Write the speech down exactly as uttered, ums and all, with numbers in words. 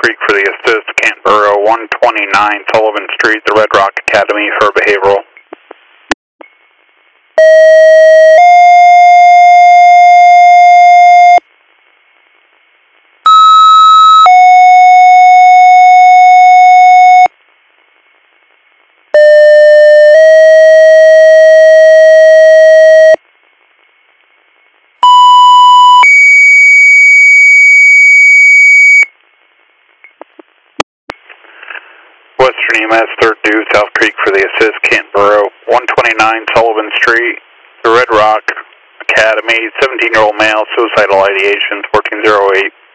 Creek for the assist, Canberra, one twenty-nine Sullivan Street, the Red Rock Academy for behavioral. Western E M S, third due, South Creek for the assist, Canberra, one twenty-nine Sullivan Street, the Red Rock Academy, seventeen-year-old male, suicidal ideation, fourteen oh eight.